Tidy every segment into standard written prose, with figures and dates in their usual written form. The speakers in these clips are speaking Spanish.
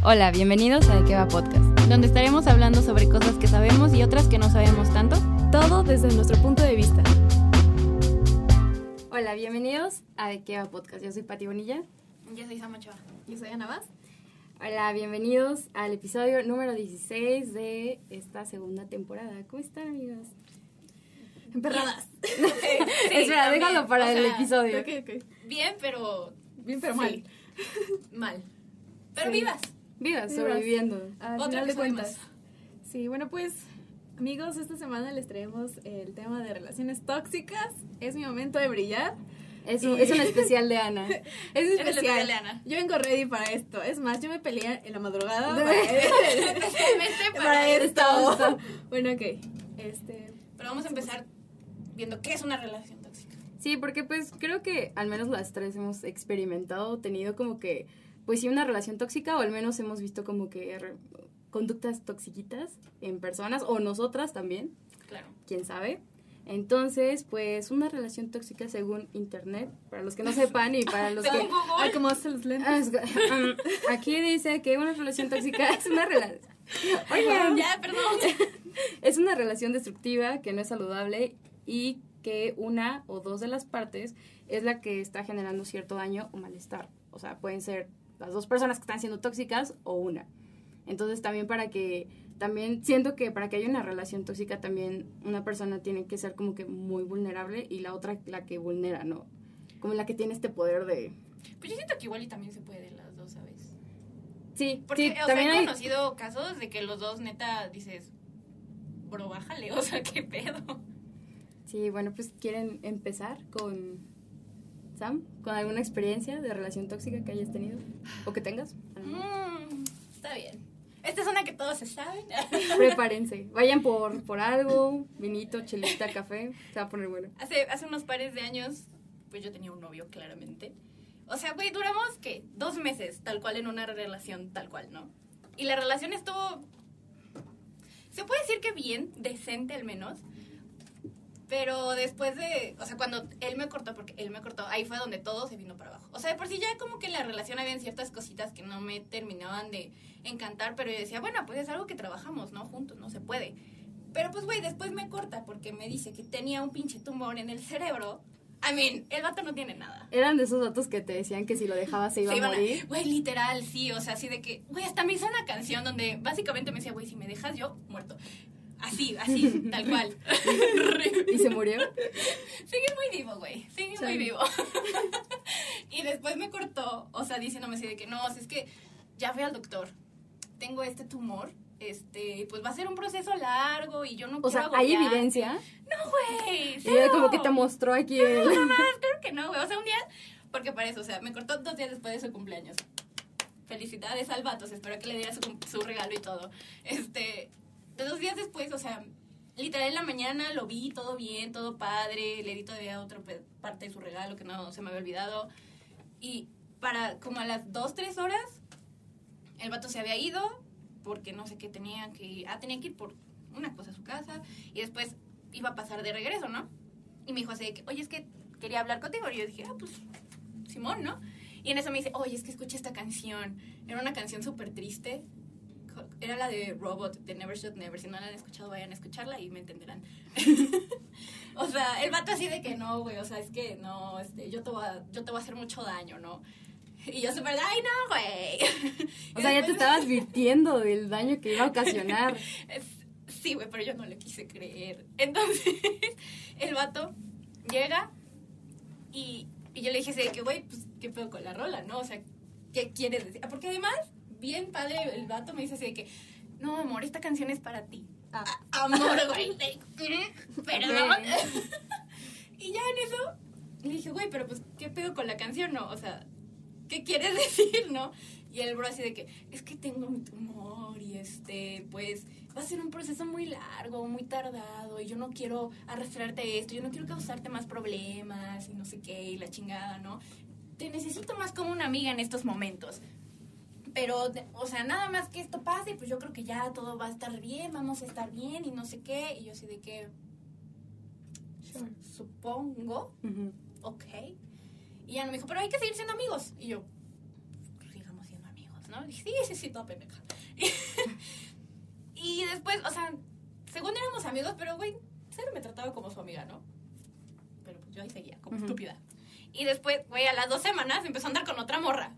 Hola, bienvenidos a De Qué Va Podcast, donde estaremos hablando sobre cosas que sabemos y otras que no sabemos tanto. Todo desde nuestro punto de vista. Hola, bienvenidos a De Qué Va Podcast. Yo soy Pati Bonilla. Yo soy Sam Ochoa. Yo soy Ana Vaz. Hola, bienvenidos al episodio número 16 de esta segunda temporada. ¿Cómo están, amigos? Emperradas. Sí, espera, déjalo para el episodio. Okay. Bien, pero mal. Mal. Pero Sí. Vivas, sobreviviendo. Al Otro final de episodio cuentas. Sí, bueno, pues, amigos, esta semana les traemos el tema de relaciones tóxicas. Es mi momento de brillar. Es un especial de Ana. Es el especial. especial de Ana. Yo vengo ready para esto. Es más, yo me peleé en la madrugada Especialmente para esto. Bueno, ok. Pero vamos a empezar viendo qué es una relación tóxica. Sí, porque pues creo que al menos las tres hemos experimentado, tenido como que, pues sí, una relación tóxica, o al menos hemos visto como que conductas toxiquitas en personas, o nosotras también, Claro. quién sabe. Entonces, pues una relación tóxica según internet, para los que no sepan y para los que... Según Google. Ay, ¿cómo hacen los lentes? Aquí dice que una relación tóxica es una relación... Oigan, Ya, perdón. es una relación destructiva que no es saludable y que una o dos de las partes es la que está generando cierto daño o malestar. O sea, pueden ser las dos personas que están siendo tóxicas o una. Entonces también siento que para que haya una relación tóxica también una persona tiene que ser como que muy vulnerable y la otra la que vulnera, ¿no? Como la que tiene este poder de... Pues yo siento que igual y también se puede las dos, ¿sabes? Sí, Porque, sí, o también sea, he hay... conocido casos de que los dos neta dices, bro, bájale, o sea, qué pedo. Sí, bueno, pues ¿quieren empezar con Sam? ¿Con alguna experiencia de relación tóxica que hayas tenido? ¿O que tengas? Está bien. Esta es una que todos se saben. Prepárense. Vayan por algo, vinito, chelita, café. Se va a poner bueno. Hace unos pares de años, pues yo tenía un novio, claramente. O sea, güey, duramos, ¿qué? 2 meses, tal cual, en una relación, tal cual, ¿no? Y la relación estuvo... Se puede decir que bien, decente al menos. Pero después de... O sea, cuando él me cortó, porque él me cortó, ahí fue donde todo se vino para abajo. O sea, de por sí ya como que en la relación habían ciertas cositas que no me terminaban de encantar, pero yo decía, bueno, pues es algo que trabajamos, ¿no? Juntos, no se puede. Pero pues, güey, después me corta porque me dice que tenía un pinche tumor en el cerebro. I mean, el vato no tiene nada. Eran de esos datos que te decían que si lo dejabas se iba a morir. Güey, literal, sí, o sea, así de que... Güey, hasta me hizo una canción donde básicamente me decía, güey, si me dejas yo, muerto. Así, tal cual. ¿Y se murió? Sigue muy vivo, güey. Sigue Sí. muy vivo. Y después me cortó, o sea, diciéndome así de que no, o sea, es que ya fui al doctor. Tengo este tumor, pues va a ser un proceso largo y yo no O quiero sea, ¿hay agobiarte. evidencia? No, güey. Y era como que te mostró aquí el... No, más, claro que no, güey. O sea, un día, porque para eso, o sea, me cortó 2 días después de su cumpleaños. Felicidades al vato, espero que le diera su regalo y todo. De 2 días después, o sea, literal en la mañana lo vi, todo bien, todo padre, le di todavía otra parte de su regalo que no se me había olvidado. Y para como a las 2-3 horas, el vato se había ido porque no sé qué tenía que ir por una cosa a su casa y después iba a pasar de regreso, ¿no? Y me dijo así de que, oye, es que quería hablar contigo. Y yo dije, pues, Simón, ¿no? Y en eso me dice, oye, es que escuché esta canción. Era una canción súper triste. Era la de Robot, de Never Should Never. Si no la han escuchado, vayan a escucharla y me entenderán. O sea, el vato así de que no, güey, o sea, es que no, yo te voy a hacer mucho daño, ¿no? Y yo súper, ay, no, güey. O sea, ya te estabas advirtiendo del daño que iba a ocasionar. Sí, güey, pero yo no le quise creer. Entonces, el vato llega y yo le dije así de que, güey, pues, ¿qué pedo con la rola, no? O sea, ¿qué quieres decir? Porque además, bien padre, el vato me dice así de que, no, amor, esta canción es para ti. Amor, güey. Perdón. Y ya en eso le dije, güey, pero pues, ¿qué pedo con la canción, no? O sea, ¿qué quieres decir, no? Y el bro así de que, es que tengo mi tumor y pues va a ser un proceso muy largo, muy tardado y yo no quiero arrastrarte esto, yo no quiero causarte más problemas y no sé qué y la chingada, ¿no? Te necesito más como una amiga en estos momentos. Pero, o sea, nada más que esto pase, pues yo creo que ya todo va a estar bien, vamos a estar bien y no sé qué. Y yo así de que, Sure. supongo, Uh-huh. ok. Y ya no me dijo, pero hay que seguir siendo amigos. Y yo, sigamos siendo amigos, ¿no? Le dije, sí, toda pendeja. Y después, o sea, según éramos amigos, pero, güey, cero me trataba como su amiga, ¿no? Pero pues yo ahí seguía, como estúpida. Y después, güey, a las 2 semanas empezó a andar con otra morra.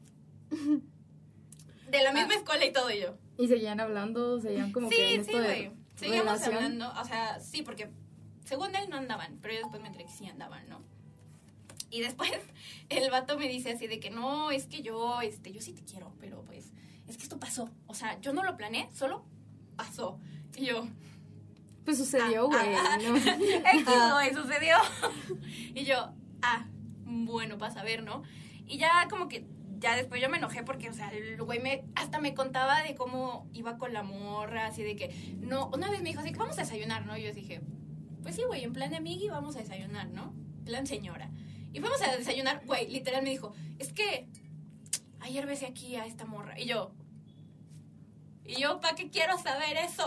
De la misma escuela y todo, y yo. ¿Y seguían hablando? ¿Seguían como que en esto de güey. Seguíamos relación? hablando, o sea, sí, porque según él no andaban, pero yo después me enteré que sí andaban, ¿no? Y después el vato me dice así de que no, es que yo sí te quiero, pero pues, es que esto pasó. O sea, yo no lo planeé, solo pasó. Y yo... Pues sucedió, güey. ¿No? Güey, sucedió. Y yo, bueno, para saber, ¿no? Y ya como que, ya después yo me enojé porque, o sea, el güey hasta me contaba de cómo iba con la morra, así de que, no, una vez me dijo así que vamos a desayunar, ¿no? Y yo dije, pues sí, güey, en plan de amigui vamos a desayunar, ¿no? Plan señora. Y fuimos a desayunar, güey, literal me dijo, es que ayer besé aquí a esta morra. Y yo, ¿para qué quiero saber eso?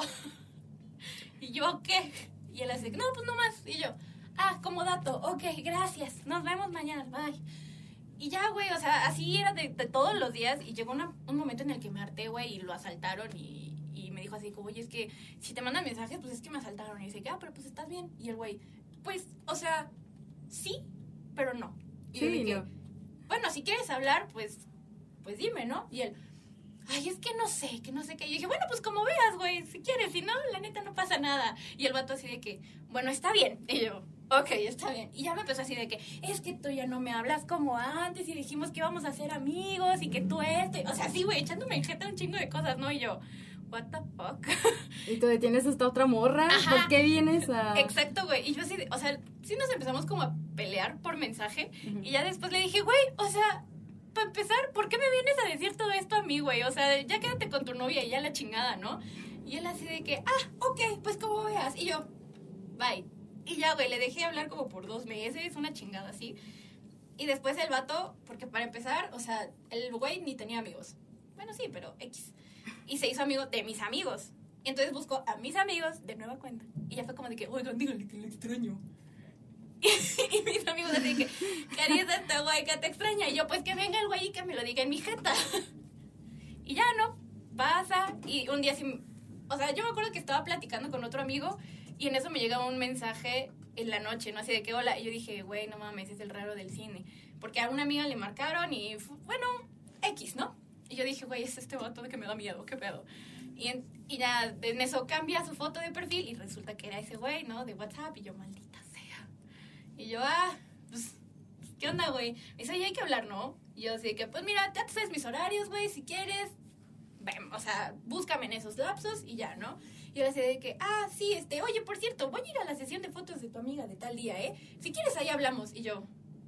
Y yo, ¿qué? Y él así, no, pues no más. Y yo, como dato, ok, gracias, nos vemos mañana, bye. Y ya, güey, o sea, así era de todos los días. Y llegó un momento en el que me harté, güey, y lo asaltaron y me dijo así, como, oye, es que si te mandan mensajes, pues es que me asaltaron. Y dice, pero pues estás bien. Y el güey, pues, o sea, sí, pero no. Y yo dije, no. Bueno, si quieres hablar, pues dime, ¿no? Y él, es que no sé qué. Y yo dije, bueno, pues como veas, güey, si quieres, si no, la neta no pasa nada. Y el vato así de que, bueno, está bien. Y yo, ok, está bien. Y ya me empezó así de que, es que tú ya no me hablas como antes y dijimos que íbamos a ser amigos y que tú o sea, sí, güey, echándome en jeta un chingo de cosas, ¿no? Y yo, what the fuck. ¿Y tú detienes a esta otra morra? Ajá. ¿Por qué vienes a...? Exacto, güey. Y yo así, o sea, sí nos empezamos como a pelear por mensaje. Y ya después le dije, güey, o sea, para empezar, ¿por qué me vienes a decir todo esto a mí, güey? O sea, ya quédate con tu novia y ya la chingada, ¿no? Y él así de que, ok, pues como veas. Y yo, bye. Y ya, güey, le dejé hablar como por 2 meses, una chingada así. Y después el vato, porque para empezar, o sea, el güey ni tenía amigos. Bueno, sí, pero X. Y se hizo amigo de mis amigos. Y entonces buscó a mis amigos de nueva cuenta. Y ya fue como de que, oigan, díganle que le extraño. Y mis amigos así que, ¿qué harías de este güey que te extraña? Y yo, pues que venga el güey y que me lo diga en mi jeta. Y ya, ¿no? Pasa. Y un día sí, o sea, yo me acuerdo que estaba platicando con otro amigo y en eso me llega un mensaje en la noche, ¿no? Así de que, hola. Y yo dije, güey, no mames, es el raro del cine. Porque a una amiga le marcaron y, bueno, X, ¿no? Y yo dije, güey, es este vato de que me da miedo, ¿qué pedo? Y ya en eso cambia su foto de perfil y resulta que era ese güey, ¿no? De WhatsApp. Y yo, maldita sea. Y yo, pues, ¿qué onda, güey? Me dice, oye, hay que hablar, ¿no? Y yo así que, pues mira, ya sabes mis horarios, güey, si quieres, ven, o sea, búscame en esos lapsos y ya, ¿no? Y yo así de que, sí, oye, por cierto, voy a ir a la sesión de fotos de tu amiga de tal día, ¿eh? Si quieres, ahí hablamos. Y yo,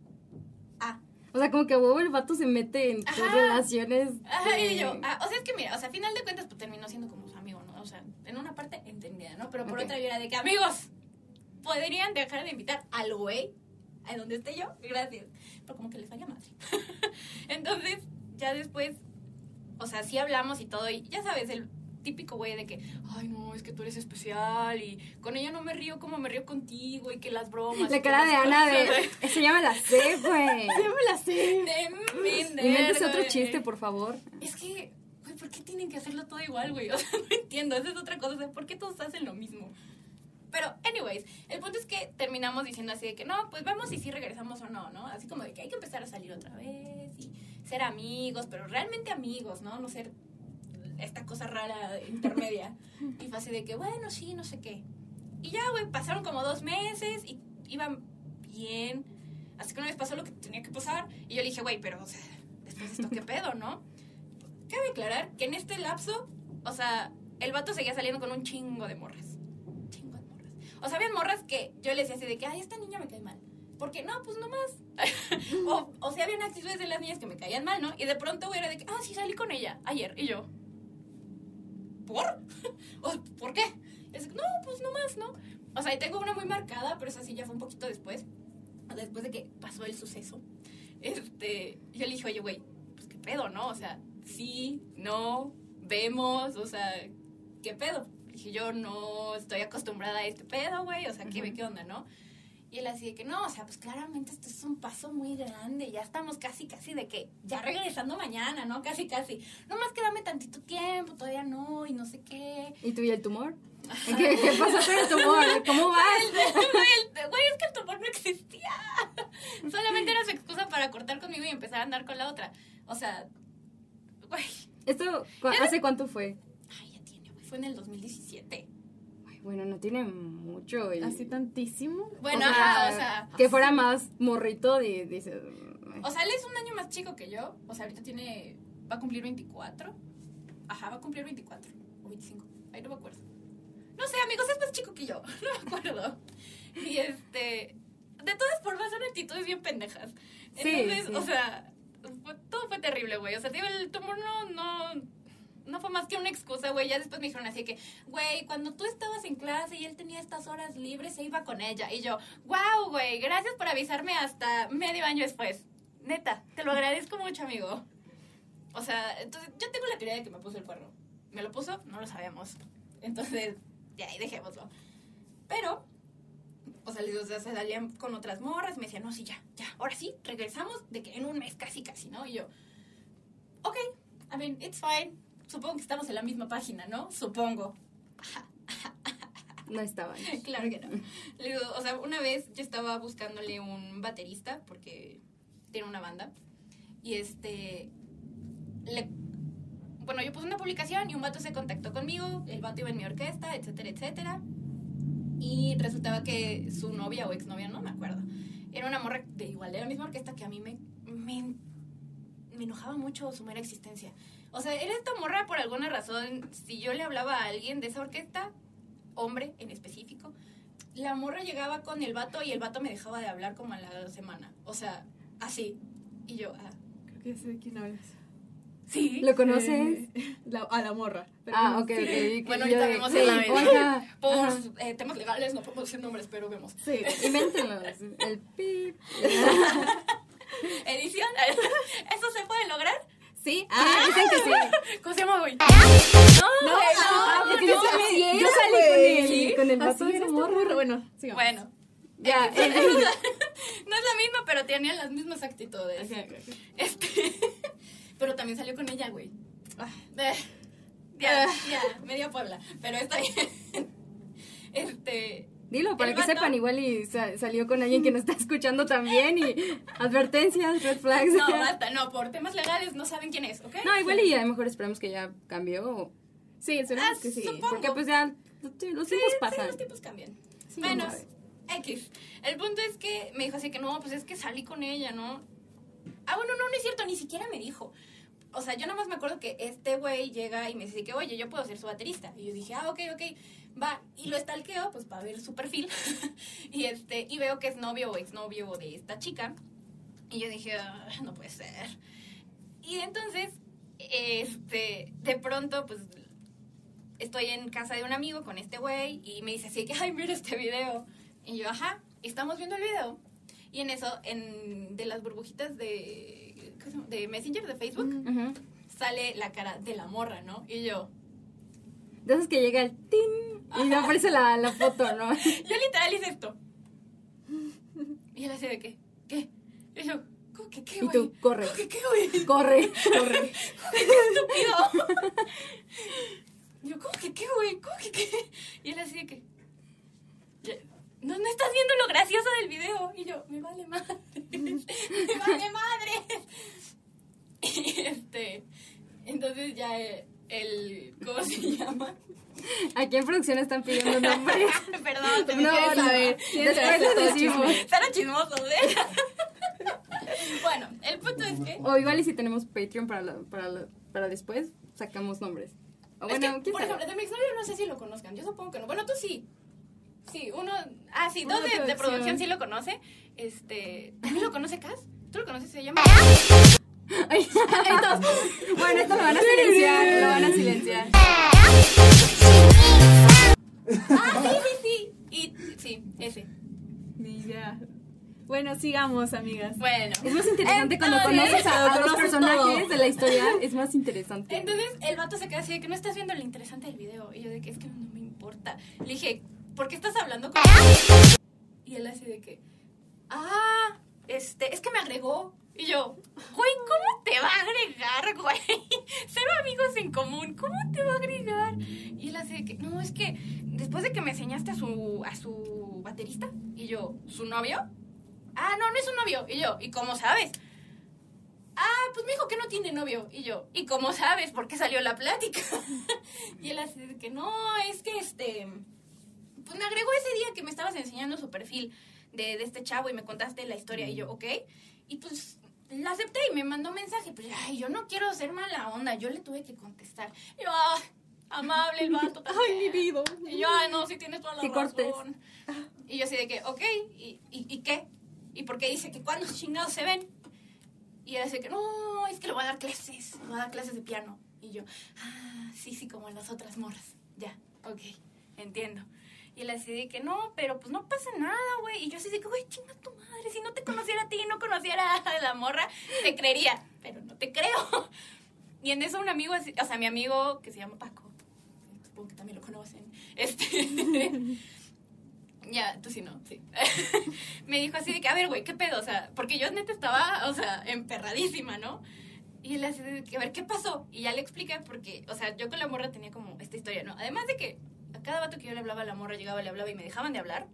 O sea, como que huevo el vato se mete en tus relaciones. Y yo, o sea, es que mira, o sea, a final de cuentas, pues terminó siendo como su amigo, ¿no? O sea, en una parte entendida, ¿no? Pero por otra yo era de que, amigos, ¿podrían dejar de invitar al güey a donde esté yo? Gracias. Pero como que les vaya madre. Entonces, ya después, o sea, sí hablamos y todo, y ya sabes, el típico güey de que, ay, no, es que tú eres especial y con ella no me río como me río contigo y que las bromas. La cara de Ana se llama la C, güey. Se llama la C. Inventes otro chiste, por favor. Es que, güey, ¿por qué tienen que hacerlo todo igual, güey? O sea, no entiendo, esa es otra cosa, o sea, ¿por qué todos hacen lo mismo? Pero, anyways, el punto es que terminamos diciendo así de que no, pues vemos si sí regresamos o no, ¿no? Así como de que hay que empezar a salir otra vez y ser amigos, pero realmente amigos, ¿no? No ser esta cosa rara intermedia. Y fue así de que, bueno, sí, no sé qué. Y ya, güey, pasaron como 2 meses y iban bien. Así que una vez pasó lo que tenía que pasar. Y yo le dije, güey, pero, o sea, después de esto, ¿qué pedo, no? Cabe aclarar que en este lapso, o sea, el vato seguía saliendo con un chingo de morras. O sea, habían morras que yo le decía así de que, ay, esta niña me cae mal. Porque, no, pues nomás. o sea, habían actitudes de las niñas que me caían mal, ¿no? Y de pronto, güey, era de que, sí, salí con ella ayer. Y yo, ¿por? ¿Por qué? Es, no, pues nomás, ¿no? O sea, y tengo una muy marcada, pero esa sí ya fue un poquito después. Después de que pasó el suceso. Yo le dije, oye, güey, pues qué pedo, ¿no? O sea, sí, no, vemos, o sea, ¿qué pedo? Dije, yo no estoy acostumbrada a este pedo, güey, o sea, ¿qué onda, no? Y él así de que, no, o sea, pues claramente esto es un paso muy grande, ya estamos casi de que, ya regresando mañana, ¿no? Casi. Nomás que dame tantito tiempo, todavía no, y no sé qué. ¿Y tú y el tumor? ¿Qué pasó con el tumor? ¿Cómo vas? Güey, es que el tumor no existía. Solamente era su excusa para cortar conmigo y empezar a andar con la otra. O sea, güey. ¿Esto hace cuánto fue? Ay, ya tiene, güey, fue en el 2017. Bueno, no tiene mucho. ¿Así tantísimo? Bueno, ajá, o sea. Que fuera más morrito, dices. O sea, él es un año más chico que yo. O sea, ahorita va a cumplir 24. Ajá, va a cumplir 24 o 25. Ahí no me acuerdo. No sé, amigos, es más chico que yo. No me acuerdo. Y de todas formas son actitudes bien pendejas. Entonces, sí. O sea, todo fue terrible, güey. O sea, digo, el tumor no fue más que una excusa, güey. Ya después me dijeron así que, güey, cuando tú estabas en clase y él tenía estas horas libres, se iba con ella. Y yo, wow, güey, gracias por avisarme hasta medio año después. Neta, te lo agradezco mucho, amigo. O sea, entonces yo tengo la teoría de que me puso el cuerno. ¿Me lo puso? No lo sabemos. Entonces, ya, ahí dejémoslo. Pero, o sea, se salían con otras morras. Me decían, no, sí, ya, ahora sí, regresamos de que en un mes casi, ¿no? Y yo, ok, I mean, it's fine. Supongo que estamos en la misma página, ¿no? Supongo. No estaban. Claro que no. Le digo, o sea, una vez yo estaba buscándole un baterista porque tiene una banda. Y bueno, yo puse una publicación y un vato se contactó conmigo. El vato iba en mi orquesta, etcétera, etcétera. Y resultaba que su novia o exnovia, no me acuerdo, era una morra de la misma orquesta que a mí me enojaba mucho su mera existencia. O sea, era esta morra por alguna razón. Si yo le hablaba a alguien de esa orquesta, hombre en específico, la morra llegaba con el vato y el vato me dejaba de hablar como a la semana. O sea, así. Y yo, Creo que sé de quién hablas. ¿sí? ¿Lo conoces? A la morra. Pero Ok. Bueno, ahorita vemos en la vida. Por temas legales no podemos decir nombres, pero vemos. Sí. Invéntenlos. El pip. ¿Edición? ¿Eso se puede lograr? ¿Sí? Dicen que sí. ¿Cómo se llama, güey? Porque yo salí con el vato de esa morra. Bueno, sigamos. Bueno. Ya, no es la misma, pero tenían las mismas actitudes. Okay. Pero también salió con ella, güey. Ah. Ya, media Puebla. Pero está bien. Dilo, para el que vato sepan, igual y salió con alguien que nos está escuchando también y advertencias, red flags. No, basta, no, por temas legales no saben quién es, ¿ok? No, igual y a lo mejor esperamos que ya cambió. Sí, esperemos que sí. Supongo. Porque pues ya los tiempos pasan. Sí, los tiempos cambian. Sí, Bueno, vamos a ver. X. El punto es que me dijo así que no, pues es que salí con ella, ¿no? Bueno, no es cierto, ni siquiera me dijo. O sea, yo nada más me acuerdo que este güey llega y me dice que, oye, yo puedo ser su baterista. Y yo dije, ok, va. Y lo stalkeo, pues, para ver su perfil. y veo que es novio o exnovio de esta chica. Y yo dije, no puede ser. Y entonces, de pronto, pues, estoy en casa de un amigo con este güey y me dice así que, ay, mira este video. Y yo, ajá, estamos viendo el video. Y en eso, de las burbujitas de Messenger, de Facebook, sale la cara de la morra, ¿no? Y yo... De esos que llega el tin y me aparece la foto, ¿no? Yo literal hice esto. Y él hace de ¿qué? Y yo, ¿cómo que qué, güey? Y tú, corre. ¿Cómo que qué, güey? Corre. ¿Cómo que qué, estúpido? Y yo, ¿cómo que qué, güey? ¿Cómo que qué? Y él así de que... No estás viendo lo gracioso del video. Y yo, me vale madre. Me vale madre. Y entonces ya ¿cómo se llama? Aquí en producción están pidiendo nombres. Perdón, te No, quieres saber. Después lo decimos. Están chismosos, ¿eh? Bueno, el punto es que... O igual y si tenemos Patreon para después, sacamos nombres. O bueno, es que, por ejemplo, de mi exnovio no sé si lo conozcan. Yo supongo que no. Bueno, tú sí. Sí, uno... sí, dos de producción sí lo conoce. ¿También lo conoce Cas? ¿Tú lo conoces? Se llama... Ay, bueno, esto lo van a silenciar. Sí. Y sí, ese. Ni idea. Bueno, sigamos, amigas. Bueno. Es más interesante cuando conoces a los personajes de la historia. Es más interesante. Entonces, el vato se queda así de que no estás viendo lo interesante del video. Y yo de que es que no me importa. Le dije, ¿por qué estás hablando con... Y él así de que, es que me agregó. Y yo, güey, ¿cómo te va a agregar, güey? Cero amigos en común, ¿cómo te va a agregar? Y él así de que, no, es que después de que me enseñaste a su baterista, y yo, ¿su novio? No es un novio. Y yo, ¿y cómo sabes? Pues me dijo que no tiene novio. Y yo, ¿y cómo sabes? ¿Por qué salió la plática? Y él así de que, no, es que pues me agregó ese día que me estabas enseñando su perfil de este chavo y me contaste la historia. Y yo, ok. Y pues la acepté y me mandó mensaje. Pues, yo no quiero ser mala onda. Yo le tuve que contestar. Y yo, amable el vato también. Ay, mi vida. Y yo, no, sí tienes toda la razón. Cortés. Y yo así de que, ok, ¿y qué? ¿Y por qué dice que cuándo chingados se ven? Y él así de que, no, es que le voy a dar clases. Le voy a dar clases de piano. Y yo, sí, como en las otras morras. Ya, ok, entiendo. Y él así de que, no, pero pues no pasa nada, güey. Y yo así de que, güey, chinga tu madre. Si no te conociera a ti y no conociera a la morra, te creería. Pero no te creo. Y en eso un amigo, o sea, mi amigo que se llama Paco, supongo que también lo conocen, ya, tú sí no, sí. Me dijo así de que, a ver, güey, ¿qué pedo? O sea, porque yo neta estaba, o sea, emperradísima, ¿no? Y él así de que, a ver, ¿qué pasó? Y ya le expliqué porque, o sea, yo con la morra tenía como esta historia, ¿no? Además de que a cada vato que yo le hablaba a la morra, llegaba, le hablaba y me dejaban de hablar.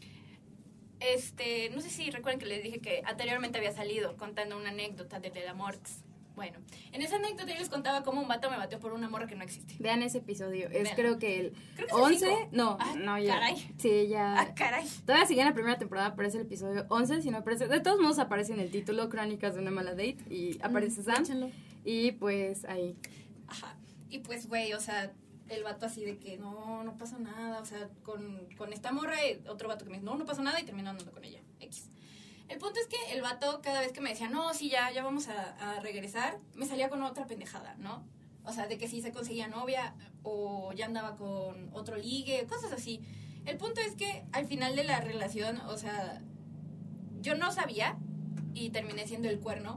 No sé si recuerdan que les dije que anteriormente había salido contando una anécdota de la Morts. Bueno, en esa anécdota yo les contaba cómo un vato me bateó por una morra que no existe. Vean ese episodio. Es Vean. creo que el Creo que 11. es el 5. No, ya. Caray. Sí, ya. Caray. Todavía sigue en la primera temporada, pero es el episodio 11. Si no aparece. De todos modos, aparece en el título Crónicas de una mala date. Y aparece Sam. Échenlo. Y pues ahí. Ajá. Y pues, güey, o sea, el vato así de que no pasa nada. O sea, con esta morra y otro vato que me dice, no pasa nada y termino andando con ella. X. El punto es que el vato, cada vez que me decía, no, sí, ya vamos a regresar, me salía con otra pendejada, ¿no? O sea, de que sí se conseguía novia o ya andaba con otro ligue, cosas así. El punto es que al final de la relación, o sea, yo no sabía y terminé siendo el cuerno.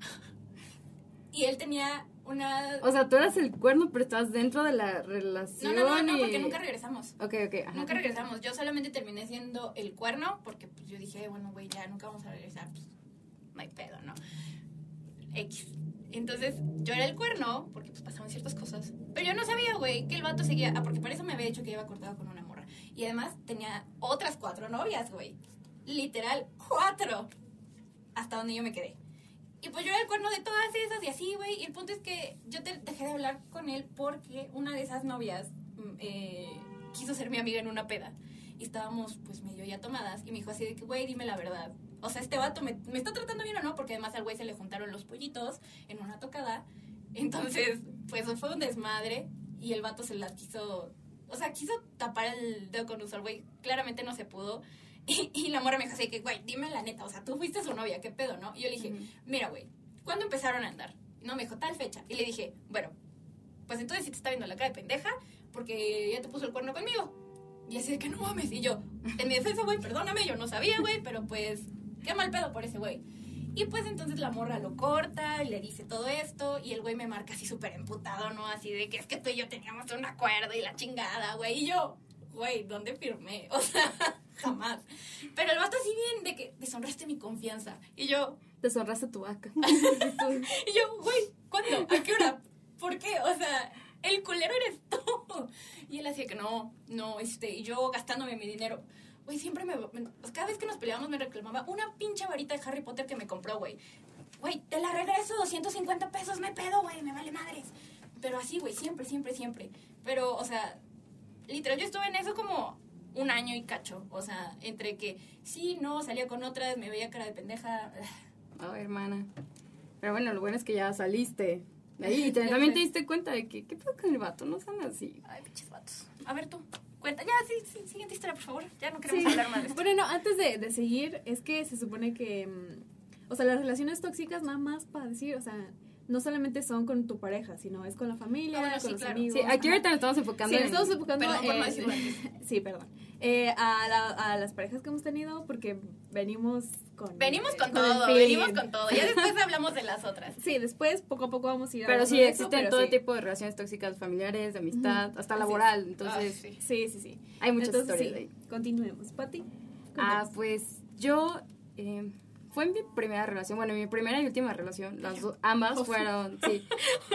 Y él tenía una... O sea, tú eras el cuerno, pero estabas dentro de la relación. No, y... porque nunca regresamos. Ok, ajá. Nunca regresamos. Yo solamente terminé siendo el cuerno porque pues, yo dije, bueno, güey, ya nunca vamos a regresar. Pues, no hay pedo, ¿no? X. Entonces, yo era el cuerno porque pues pasaban ciertas cosas. Pero yo no sabía, güey, que el vato seguía... porque por eso me había dicho que iba cortado con una morra. Y además tenía otras 4 novias, güey. Literal, 4. Hasta donde yo me quedé. Y pues yo era el cuerno de todas esas y así, güey. Y el punto es que yo dejé de hablar con él porque una de esas novias quiso ser mi amiga en una peda. Y estábamos pues medio ya tomadas. Y me dijo así de que, güey, dime la verdad. O sea, este vato me está tratando bien o no, porque además al güey se le juntaron los pollitos en una tocada. Entonces, pues fue un desmadre. Y el vato se las quiso... O sea, quiso tapar el dedo con un sol, güey. Claramente no se pudo. Y la morra me dijo así que, güey, dime la neta, o sea, tú fuiste su novia, ¿qué pedo, no? Y yo le dije, mira, güey, ¿cuándo empezaron a andar? Y no, me dijo, tal fecha. Y le dije, bueno, pues entonces sí te está viendo la cara de pendeja porque ya te puso el cuerno conmigo. Y así de que no mames. Y yo, en mi defensa, güey, perdóname, yo no sabía, güey, pero pues, qué mal pedo por ese güey. Y pues entonces la morra lo corta y le dice todo esto y el güey me marca así súper emputado, ¿no? Así de que es que tú y yo teníamos un acuerdo y la chingada, güey. Y yo, güey, ¿dónde firmé? O sea, jamás. Pero el vato así bien de que deshonraste mi confianza. Y yo... Deshonraste tu vaca. Y yo, güey, ¿cuándo? ¿A qué hora? ¿Por qué? O sea, el culero eres tú. Y él hacía que no, y yo gastándome mi dinero. Güey, siempre cada vez que nos peleábamos me reclamaba una pinche varita de Harry Potter que me compró, güey. Güey, te la regreso, 250 pesos, me pedo, güey, me vale madres. Pero así, güey, siempre. Pero, o sea, literal, yo estuve en eso como 1 año y cacho. O sea, entre que sí, no, salía con otras, me veía cara de pendeja. Ay, hermana. Pero bueno, lo bueno es que ya saliste de ahí y también te diste cuenta de que, ¿qué pasa con el vato? No son así. Ay, pinches vatos. A ver tú, cuenta. Ya, sí, siguiente historia, por favor. Ya no queremos hablar más de esto. Bueno, no, antes de seguir, es que se supone que, o sea, las relaciones tóxicas nada más para decir, o sea, no solamente son con tu pareja, sino es con la familia, bueno, con sí, los claro. amigos. Sí, aquí ahorita nos estamos enfocando Sí, estamos enfocando Perdón por no decirlo antes. Sí, perdón. A las parejas que hemos tenido, porque venimos con todo, el venimos feeling. con todo. Ya después hablamos de las otras. Sí, después poco a poco vamos a ir Pero hablando sí, de eso, existen pero todo sí. tipo de relaciones tóxicas familiares, de amistad, hasta Así laboral. Entonces, sí. Sí. hay muchas Entonces, historias sí, ahí. continuemos. Pati. Pues yo... fue mi primera relación, bueno, mi primera y última relación, ambas fueron, sí.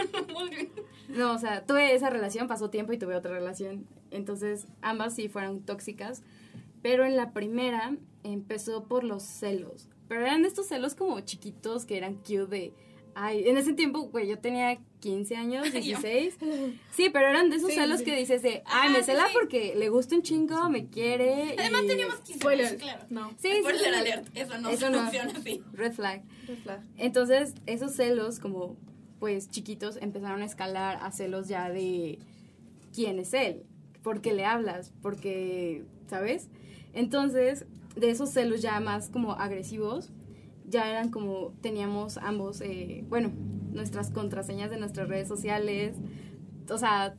No, o sea, tuve esa relación, pasó tiempo y tuve otra relación, entonces ambas sí fueron tóxicas, pero en la primera empezó por los celos, pero eran estos celos como chiquitos que eran cute de, ay, en ese tiempo, güey, yo tenía 15 años, 16, sí, pero eran de esos celos que dices de, ay, me cela porque le gusta un chingo, me quiere. Además teníamos 15 años, claro. No. Sí, Spoiler alert, eso no funciona así. Red flag. Red flag. Entonces, esos celos como, pues, chiquitos, empezaron a escalar a celos ya de quién es él, por qué le hablas, porque, ¿sabes? Entonces, de esos celos ya más como agresivos, ya eran como, teníamos ambos, bueno, nuestras contraseñas de nuestras redes sociales, o sea,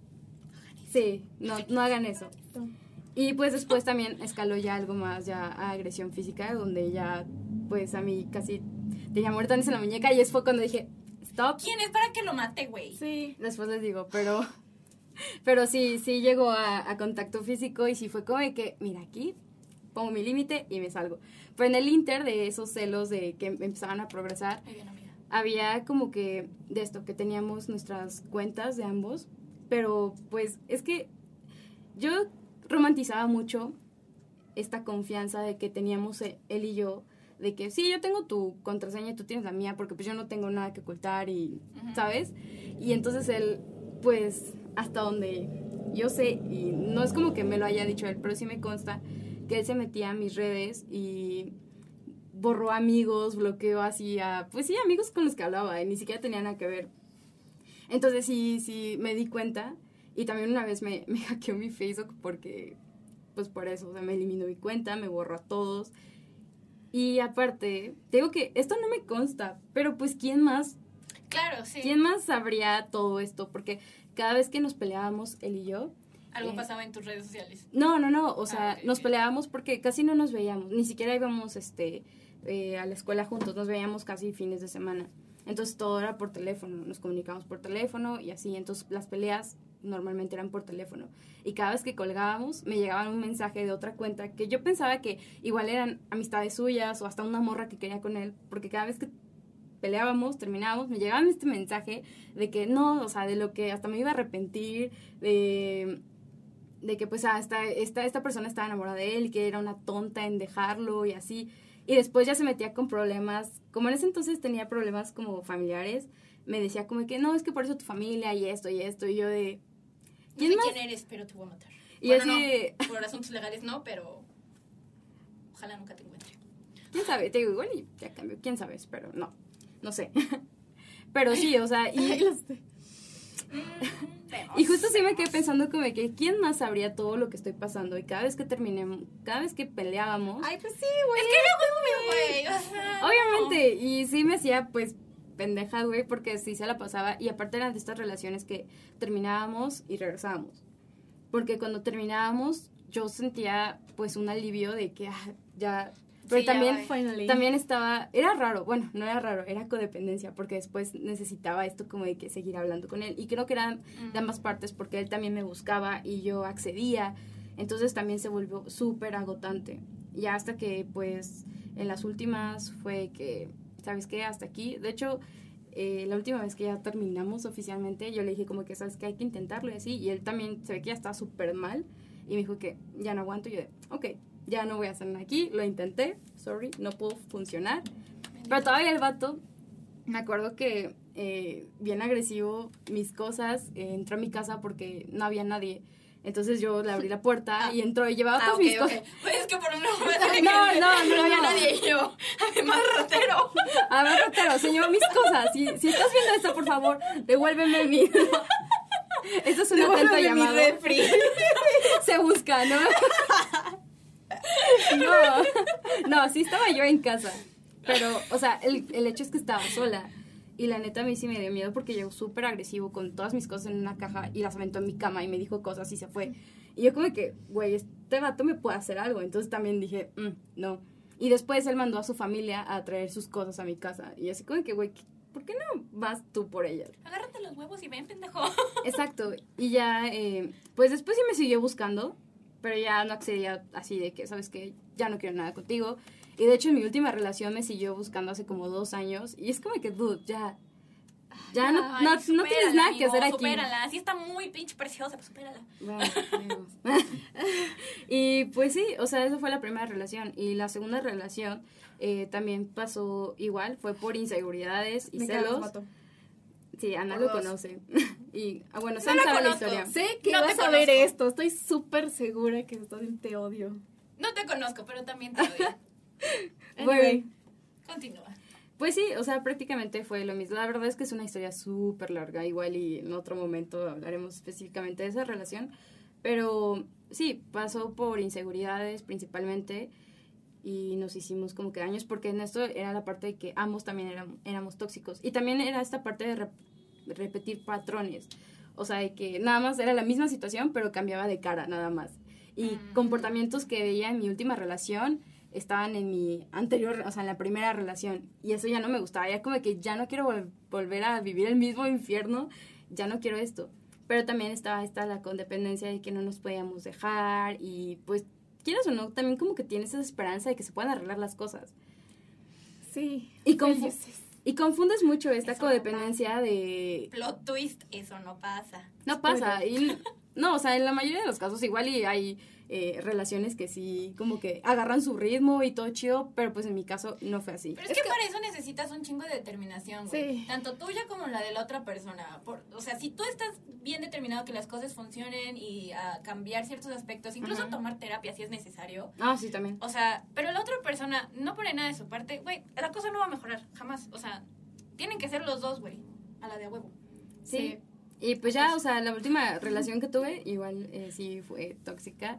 sí, no hagan eso. Y pues después también escaló ya algo más, ya a agresión física, donde ya, pues a mí casi tenía moretones en la muñeca y fue cuando dije, stop. ¿Quién es para que lo mate, güey? Sí. Después les digo, pero sí llegó a contacto físico y sí fue como de que, mira, aquí pongo mi límite y me salgo. Pero en el inter de esos celos de que empezaban a progresar, Muy bien, amiga. había como que de esto, que teníamos nuestras cuentas de ambos, pero pues es que yo romantizaba mucho esta confianza de que teníamos él y yo, de que sí, yo tengo tu contraseña y tú tienes la mía, porque pues yo no tengo nada que ocultar y, ¿sabes? Y entonces él, pues, hasta donde yo sé, y no es como que me lo haya dicho él, pero sí me consta que él se metía a mis redes y borró amigos, bloqueó así a, pues sí, amigos con los que hablaba y ni siquiera tenía nada que ver. Entonces sí, me di cuenta y también una vez me hackeó mi Facebook porque, pues por eso, o sea, me eliminó mi cuenta, me borró a todos. Y aparte, te digo que esto no me consta, pero pues ¿quién más? Claro, sí. ¿Quién más sabría todo esto? Porque cada vez que nos peleábamos, él y yo... Algo pasaba en tus redes sociales. No, o sea, okay, nos peleábamos porque casi no nos veíamos, ni siquiera íbamos a la escuela juntos, nos veíamos casi fines de semana. Entonces todo era por teléfono, nos comunicábamos por teléfono y así, entonces las peleas normalmente eran por teléfono. Y cada vez que colgábamos me llegaba un mensaje de otra cuenta que yo pensaba que igual eran amistades suyas o hasta una morra que quería con él, porque cada vez que peleábamos, terminábamos, me llegaba este mensaje de que no, o sea, de lo que hasta me iba a arrepentir, de que pues esta persona estaba enamorada de él y que era una tonta en dejarlo y así. Y después ya se metía con problemas, como en ese entonces tenía problemas como familiares, me decía como que no, es que por eso tu familia y esto, y yo de... No sé quién eres, pero te voy a matar. Y bueno, así no, por asuntos legales no, pero ojalá nunca te encuentre. ¿Quién sabe? Te digo, igual y ya cambio, quién sabe, pero no sé. Pero sí, o sea, y justo sí me quedé pensando como que ¿quién más sabría todo lo que estoy pasando? Y cada vez que peleábamos... Ay, pues sí, güey. Es que era muy, güey. O sea, obviamente, y sí me hacía pues pendeja, güey, porque sí se la pasaba. Y aparte eran de estas relaciones que terminábamos y regresábamos. Porque cuando terminábamos yo sentía pues un alivio de que ya... Pero sí, también estaba, era raro, bueno, no era raro, era codependencia, porque después necesitaba esto como de que seguir hablando con él, y creo que eran de ambas partes, porque él también me buscaba y yo accedía, entonces también se volvió súper agotante, y hasta que pues en las últimas fue que, ¿sabes qué? Hasta aquí, de hecho, la última vez que ya terminamos oficialmente, yo le dije como que, ¿sabes qué? Hay que intentarlo y así, y él también se ve que ya estaba súper mal, y me dijo que ya no aguanto, y yo de, ok, ya no voy a hacer nada aquí, lo intenté, sorry, no pudo funcionar. Pero todavía el vato, me acuerdo que bien agresivo, mis cosas, entró a mi casa porque no había nadie. Entonces yo le abrí la puerta y entró y llevaba todas mis cosas. Pues es que por un momento no había nadie y yo, además ratero. A ver, ratero, se llevó mis cosas. Si estás viendo esto, por favor, devuélveme mi... Esto es un atento llamado. Mi refri. Se busca, ¿no? No, sí estaba yo en casa, pero, o sea, el hecho es que estaba sola, y la neta a mí sí me dio miedo porque llegó súper agresivo con todas mis cosas en una caja y las aventó en mi cama y me dijo cosas y se fue, y yo como que, güey, este vato me puede hacer algo, entonces también dije, no, y después él mandó a su familia a traer sus cosas a mi casa, y así como que, güey, ¿por qué no vas tú por ellas? Agárrate los huevos y ven, pendejo. Exacto, y ya, pues después sí me siguió buscando, pero ya no accedía así de que, ¿sabes qué? ya no quiero nada contigo. Y de hecho en mi última relación me siguió buscando hace como 2 años y es como que, dude, ya no tienes nada que hacer aquí. Supérala, sí está muy pinche preciosa, pues supérala. Bueno, y pues sí, o sea, esa fue la primera relación. Y la segunda relación también pasó igual, fue por inseguridades y celos. Sí, Ana lo conoce. Y, bueno, Sam sabe la historia. Sé que vas a ver esto, estoy súper segura que te odio. No te conozco, pero también te odio. Bueno, continúa. Pues sí, o sea, prácticamente fue lo mismo. La verdad es que es una historia súper larga, igual y en otro momento hablaremos específicamente de esa relación. Pero sí, pasó por inseguridades principalmente y nos hicimos como que daños porque en esto era la parte de que ambos también éramos tóxicos. Y también era esta parte de repetir patrones. O sea, de que nada más era la misma situación, pero cambiaba de cara, nada más. Y comportamientos que veía en mi última relación estaban en mi anterior, o sea, en la primera relación. Y eso ya no me gustaba. Ya como que ya no quiero volver a vivir el mismo infierno. Ya no quiero esto. Pero también estaba la codependencia de que no nos podíamos dejar. Y pues, quieras o no, también como que tienes esa esperanza de que se puedan arreglar las cosas. Sí. Y confundes mucho esta Eso codependencia de... Plot twist, eso no pasa. No pasa. Y, no, o sea, en la mayoría de los casos igual y hay relaciones que sí como que agarran su ritmo y todo chido, pero pues en mi caso no fue así. Pero es que para eso necesitas un chingo de determinación, güey. Sí. Tanto tuya como la de la otra persona. O sea, si tú estás bien determinado que las cosas funcionen y a cambiar ciertos aspectos, incluso tomar terapia si es necesario. Ah, sí, también. O sea, pero la otra persona no pone nada de su parte, güey, la cosa no va a mejorar, jamás. O sea, tienen que ser los dos, güey, a la de a huevo. Sí. Y pues ya, o sea, la última relación que tuve, igual sí fue tóxica.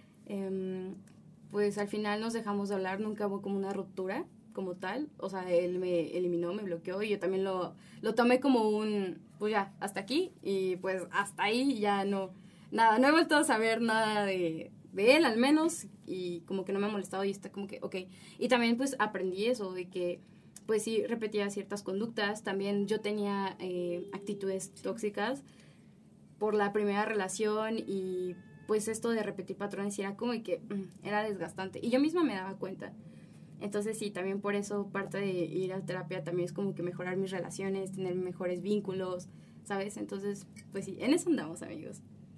Pues al final nos dejamos de hablar, nunca hubo como una ruptura como tal. O sea, él me eliminó, me bloqueó y yo también lo tomé como pues ya, hasta aquí. Y pues hasta ahí ya no he vuelto a saber nada de él al menos. Y como que no me ha molestado y está como que, ok. Y también pues aprendí eso de que pues sí repetía ciertas conductas. También yo tenía actitudes tóxicas por la primera relación y pues esto de repetir patrones era como que era desgastante. Y yo misma me daba cuenta. Entonces sí, también por eso parte de ir a terapia también es como que mejorar mis relaciones, tener mejores vínculos, ¿sabes? Entonces, pues sí, en eso andamos, amigos.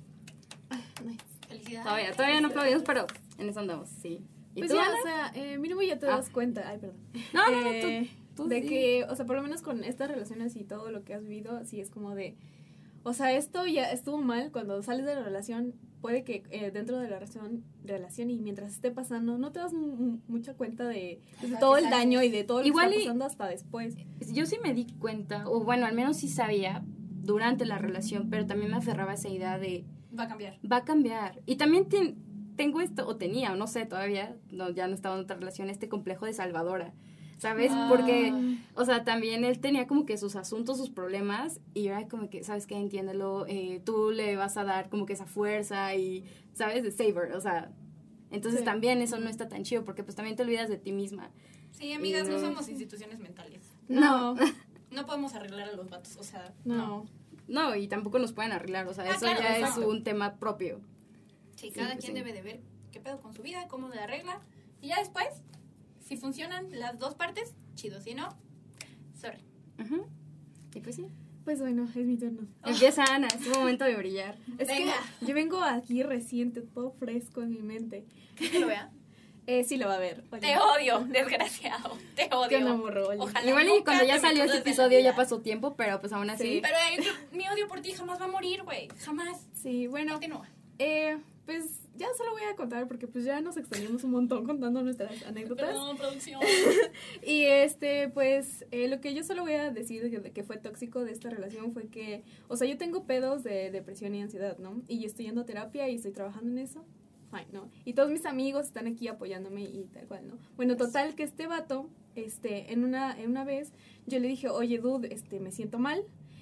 Nice. Felicidades. Todavía no aplaudimos, pero en eso andamos, sí. ¿Y Pues tú, ya, Ana? o sea, mínimo ya te das cuenta. Ay, perdón. No, tú de sí. que, o sea, por lo menos con estas relaciones y todo lo que has vivido, sí es como de, o sea, esto ya estuvo mal. Cuando sales de la relación, puede que dentro de la relación y mientras esté pasando, no te das mucha cuenta de todo el daño y de todo lo que está pasando hasta después. Yo sí me di cuenta, o bueno, al menos sí sabía durante la relación, pero también me aferraba a esa idea de... Va a cambiar. Va a cambiar. Y también tengo esto, o tenía, o no sé, todavía, ya no estaba en otra relación, este complejo de salvadora, ¿sabes? Porque, o sea, también él tenía como que sus asuntos, sus problemas, y yo era como que, ¿sabes qué? Entiéndelo, tú le vas a dar como que esa fuerza y, ¿sabes? De saver, o sea, entonces también eso no está tan chido, porque pues también te olvidas de ti misma. Sí, amigas, no somos instituciones mentales. No. No podemos arreglar a los vatos, o sea, No. No, y tampoco nos pueden arreglar, o sea, eso claro, ya exacto. es un tema propio. Sí, cada pues quien sí. debe de ver qué pedo con su vida, cómo la arregla. Y ya después, si funcionan las dos partes, chido. Si no, sorry. Ujú. Y pues sí. Pues bueno, es mi turno. Empieza Ana, es tu momento de brillar. Es Venga. que yo vengo aquí reciente, todo fresco en mi mente. Que lo vea. Sí lo va a ver. Oye. Te odio, desgraciado. Te odio. Qué enamoró, oye. Ojalá Igual y nunca cuando ya te salió me este cruces en la episodio ya vida. pasó tiempo, pero pues aún así. Sí. Pero mi odio por ti jamás va a morir, güey. Jamás. Sí, bueno, Continúa. pues ya solo voy a contar porque pues ya nos extendimos un montón contando nuestras anécdotas. Perdón, producción. Y pues lo que yo solo voy a decir de que fue tóxico de esta relación fue que, o sea, yo tengo pedos de depresión y ansiedad, ¿no? Y yo estoy yendo a terapia y estoy trabajando en eso. Fine, ¿no? Y todos mis amigos están aquí apoyándome y tal cual, ¿no? Bueno, total que este vato, en una vez, yo le dije, oye, dude, me siento mal,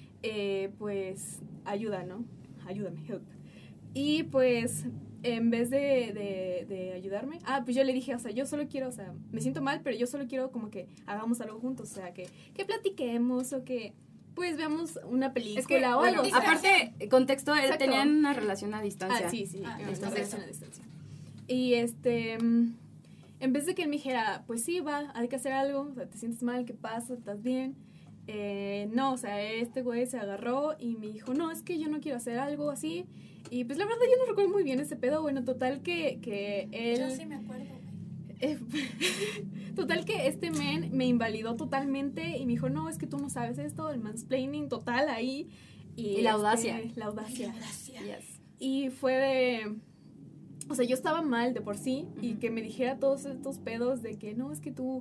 pues ayuda, ¿no? Ayúdame, help. Y pues en vez de ayudarme, pues yo le dije, o sea, yo solo quiero, o sea, me siento mal, pero yo solo quiero como que hagamos algo juntos, o sea, que platiquemos o que pues veamos una película Es que, o bueno, algo. aparte, contexto, él Exacto. tenían una relación a distancia. Sí, Ah, una entonces relación a distancia. Y en vez de que él me dijera, pues sí, va, hay que hacer algo, o sea, te sientes mal, ¿qué pasa? ¿Estás bien? No, o sea, este güey se agarró y me dijo, no, es que yo no quiero hacer algo así. Y pues la verdad yo no recuerdo muy bien ese pedo. Bueno, total que él... Yo sí me acuerdo, güey. Total que este men me invalidó totalmente y me dijo, no, es que tú no sabes esto, el mansplaining total ahí. Y la audacia. La audacia. Yes. Y fue de... O sea, yo estaba mal de por sí y que me dijera todos estos pedos de que no, es que tú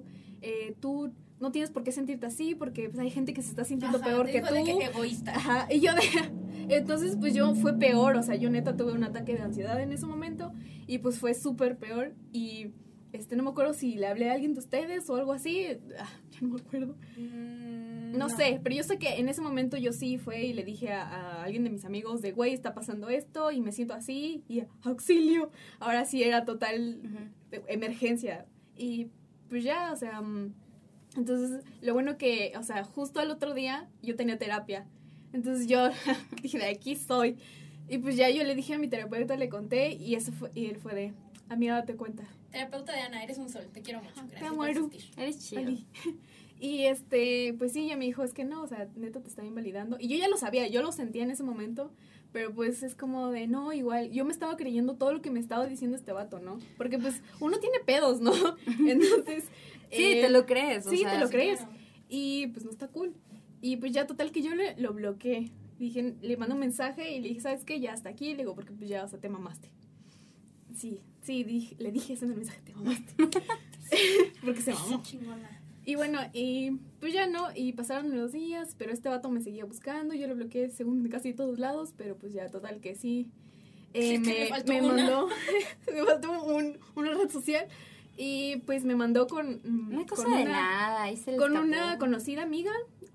no tienes por qué sentirte así porque pues, hay gente que se está sintiendo peor que tú. De que egoísta. Ajá, y yo entonces pues yo fue peor, o sea, yo neta tuve un ataque de ansiedad en ese momento y pues fue súper peor y no me acuerdo si le hablé a alguien de ustedes o algo así, ya no me acuerdo. No sé, pero yo sé que en ese momento yo sí fue y le dije a alguien de mis amigos de, güey, está pasando esto y me siento así y auxilio. Ahora sí era total emergencia. Y pues ya, o sea, entonces lo bueno que, o sea, justo al otro día yo tenía terapia. Entonces yo dije, de aquí soy. Y pues ya yo le dije a mi terapeuta, le conté y él fue de, amiga, date cuenta. Terapeuta de Ana, eres un sol, te quiero mucho. Gracias te por muero. existir. Eres chido. Y pues sí, ella me dijo, es que no, o sea, neta te está invalidando. Y yo ya lo sabía, yo lo sentía en ese momento, pero pues es como de, no, igual, yo me estaba creyendo todo lo que me estaba diciendo este vato, ¿no? Porque pues uno tiene pedos, ¿no? Entonces... sí, te lo crees. Sí, te lo crees. Claro. Y pues no está cool. Y pues ya total que yo lo bloqueé. Dije, le mando un mensaje y le dije, ¿sabes qué? Ya hasta aquí. Le digo, porque pues ya, o sea, te mamaste. Sí, le dije eso en el mensaje, te mamaste. Porque se mamó. Chingona. Y bueno, y pues ya no, y pasaron los días, pero este vato me seguía buscando, yo lo bloqueé según casi todos lados, pero pues ya total que sí. Me mandó, me faltó una red social y pues me mandó con una cosa de nada, ahí se le con escapó. una conocida amiga,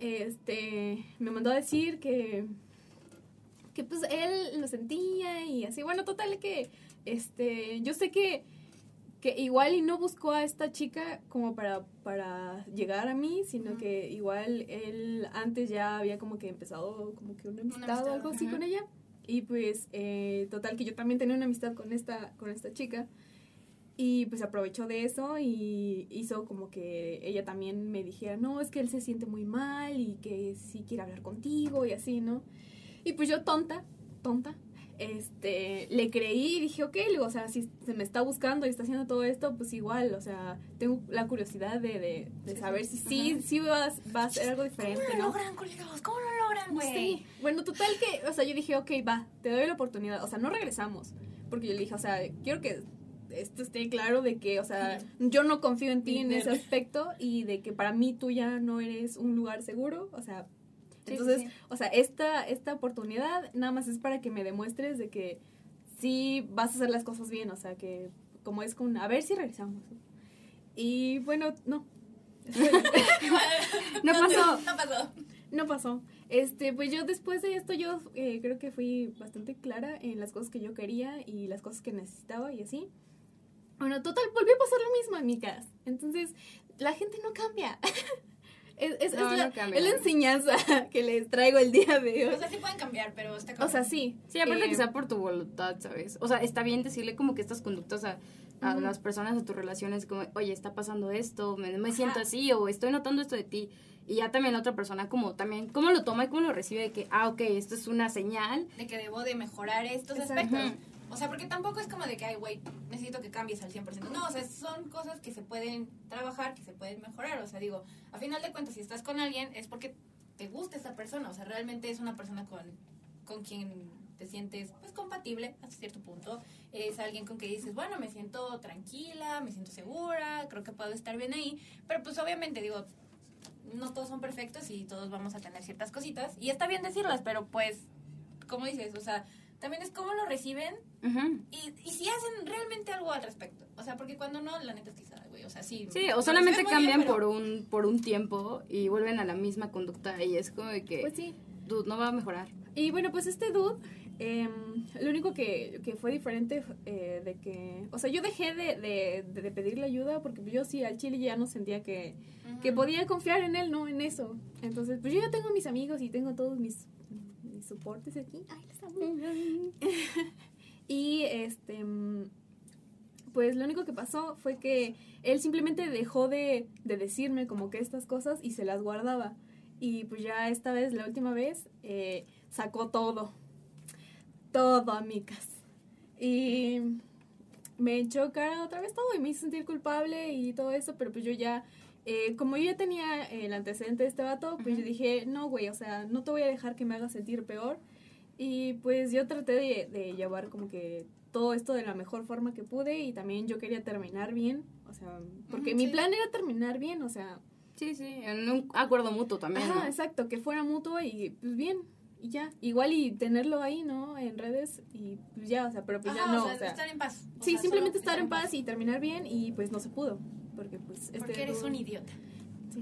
me mandó a decir que pues él lo sentía y así, bueno, total que yo sé que igual y no buscó a esta chica como para llegar a mí, sino que igual él antes ya había como que empezado como que una amistad o algo así con ella. Y pues total que yo también tenía una amistad con esta chica. Y pues aprovechó de eso y hizo como que ella también me dijera, no, es que él se siente muy mal y que sí quiere hablar contigo y así, ¿no? Y pues yo tonta, le creí y dije, ok, o sea, si se me está buscando y está haciendo todo esto, pues igual, o sea, tengo la curiosidad de saber si sí va a ser algo diferente, ¿Cómo lo ¿no? logran, culeros? ¿Cómo lo logran, güey? Sí, bueno, total que, o sea, yo dije, ok, va, te doy la oportunidad, o sea, no regresamos, porque yo le dije, o sea, quiero que esto esté claro de que, o sea, yo no confío en ti en ese aspecto y de que para mí tú ya no eres un lugar seguro, o sea, entonces, o sea, esta oportunidad nada más es para que me demuestres de que sí vas a hacer las cosas bien, o sea, que como es con, a ver si regresamos. Y bueno, no. No pasó. Pues yo después de esto, yo creo que fui bastante clara en las cosas que yo quería y las cosas que necesitaba y así. Bueno, total, volvió a pasar lo mismo, amigas. Entonces, la gente no cambia. Es la enseñanza que les traigo el día de hoy. O sea, sí pueden cambiar, pero está cabrón. O sea, sí. Sí, aparte que sea por tu voluntad, ¿sabes? O sea, está bien decirle como que estas conductas a las personas, a tus relaciones, como, oye, está pasando esto, me siento así, o estoy notando esto de ti. Y ya también la otra persona como también, cómo lo toma y cómo lo recibe, de que, ok, esto es una señal. De que debo de mejorar estos aspectos. O sea, porque tampoco es como de que, ay, güey, necesito que cambies al 100%. No, o sea, son cosas que se pueden trabajar, que se pueden mejorar. O sea, digo, a final de cuentas, si estás con alguien, es porque te gusta esa persona. O sea, realmente es una persona con quien te sientes, pues, compatible hasta cierto punto. Es alguien con que dices, bueno, me siento tranquila, me siento segura, creo que puedo estar bien ahí. Pero, pues, obviamente, digo, no todos son perfectos y todos vamos a tener ciertas cositas. Y está bien decirlas, pero, pues, como dices, o sea, también es cómo lo reciben y si hacen realmente algo al respecto. O sea, porque cuando no, la neta es que sabe, güey. O sea, sí. Sí, o solamente cambian bien, pero por un tiempo y vuelven a la misma conducta y es como de que, pues sí, dude, no va a mejorar. Y bueno, pues este dude, lo único que fue diferente de que, o sea, yo dejé de pedirle ayuda porque yo sí al chile ya no sentía que podía confiar en él, no en eso. Entonces, pues yo ya tengo mis amigos y tengo todos mis soportes aquí. Ay, les amo. Y pues lo único que pasó fue que él simplemente dejó de decirme como que estas cosas y se las guardaba. Y pues ya esta vez, la última vez, sacó todo, amigas. Y me echó cara otra vez todo y me hizo sentir culpable y todo eso, pero pues yo ya, como yo ya tenía el antecedente de este vato, pues yo dije, no, güey, o sea, no te voy a dejar que me hagas sentir peor. Y pues yo traté de llevar como que todo esto de la mejor forma que pude y también yo quería terminar bien, o sea, porque mi plan era terminar bien, o sea... Sí, en un acuerdo mutuo también, Ajá, ¿no? exacto, que fuera mutuo y pues bien, y ya. Igual y tenerlo ahí, ¿no? En redes y pues ya, o sea, pero pues ya no, o sea, estar en paz. Sí, simplemente estar en paz y terminar bien y pues no se pudo, porque pues... Porque eres un idiota. Sí.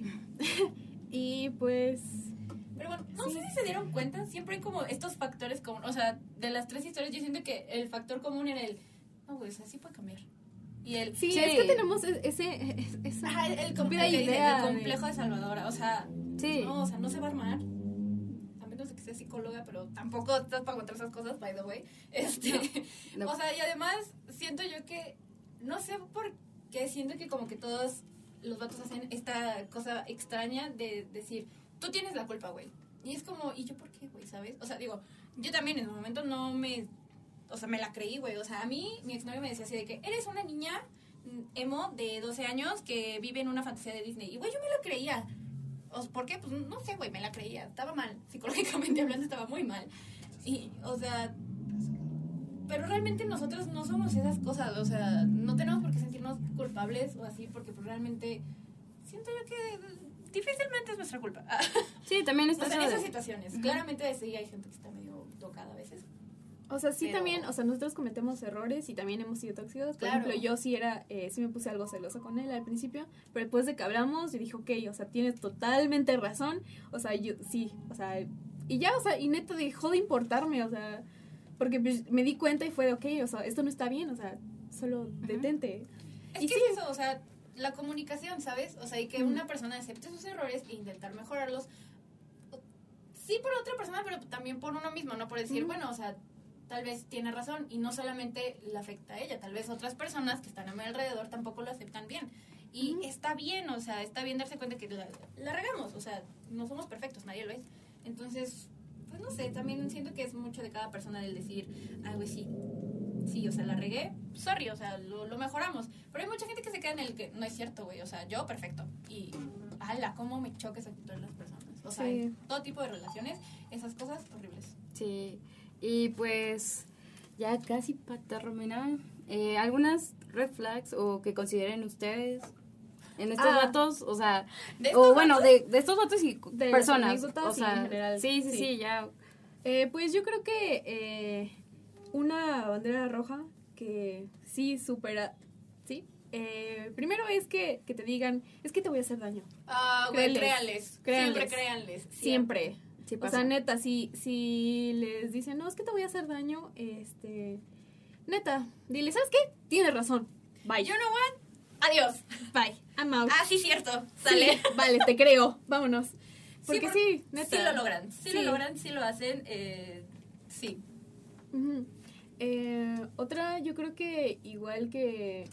Y pues... Pero bueno, no sé si se dieron cuenta, siempre hay como estos factores comunes, o sea, de las 3 historias yo siento que el factor común era el, no, güey, o sea, sí puede cambiar. Y el... Sí, es que tenemos esa el idea complejo de Salvadora, o sea, sí. no, o sea, no se va a armar, a menos de que sea psicóloga, pero tampoco estás para contar esas cosas, by the way. No. O sea, y además siento yo que, no sé por qué, siento que como que todos los vatos hacen esta cosa extraña de decir, tú tienes la culpa, güey. Y es como, ¿y yo por qué, güey? ¿Sabes? O sea, digo, yo también en un momento no me... O sea, me la creí, güey. O sea, a mí, mi exnovio me decía así de que eres una niña emo de 12 años que vive en una fantasía de Disney. Y, güey, yo me lo creía. ¿Por qué? Pues no sé, güey, me la creía. Estaba mal. Psicológicamente hablando, estaba muy mal. Y, o sea... Pero realmente nosotros no somos esas cosas. O sea, no tenemos por qué sentirnos culpables o así, porque pues realmente siento yo que difícilmente es nuestra culpa. Sí, también está o sea, en esas situaciones. Claramente sí hay gente que está medio tocada a veces. O sea, sí, Pero... también, o sea, nosotros cometemos errores y también hemos sido tóxicos. Por Claro. ejemplo, yo sí me puse algo celosa con él al principio, pero después de que hablamos, yo dije, ok, o sea, tienes totalmente razón, o sea, yo, sí, o sea, y ya, o sea, y neta dejó de importarme, o sea, porque pues, me di cuenta y fue de, ok, o sea, esto no está bien, o sea, solo detente. Es y que sí, es eso, o sea, la comunicación, ¿sabes? O sea, y que una persona acepte sus errores e intentar mejorarlos, sí por otra persona, pero también por uno mismo, no por decir, bueno, o sea, tal vez tiene razón y no solamente le afecta a ella, tal vez otras personas que están a mi alrededor tampoco lo aceptan bien. Y está bien, o sea, está bien darse cuenta que la regamos, o sea, no somos perfectos, nadie lo es. Entonces, pues no sé, también siento que es mucho de cada persona el decir, ah, güey, sí, o sea, la regué, sorry, o sea, lo mejoramos. Pero hay mucha gente que se queda en el que no es cierto, güey, o sea, yo perfecto. Y, ala, cómo me choca esa actitud de las personas. O sea, en todo tipo de relaciones, esas cosas horribles. Sí, y pues ya casi para terminar, algunas red flags o que consideren ustedes en estos datos, o sea, o bueno, de estos datos y de personas, o sea, en general. Sí, ya. Pues yo creo que una bandera roja que sí supera, ¿sí? Primero es que te digan, es que te voy a hacer daño. Ah, güey, créanles. Siempre créanles. Siempre. Sí o pasa. sea, neta, si les dicen, no, es que te voy a hacer daño, neta, dile, ¿sabes qué? Tienes razón. Bye. You know what? Adiós. Bye. I'm out. Ah, sí, cierto. Sale. Sí, vale, te creo. Vámonos. Porque sí, neta. Sí lo logran. Sí lo logran, sí lo hacen. Sí. Uh-huh. Otra, yo creo que igual que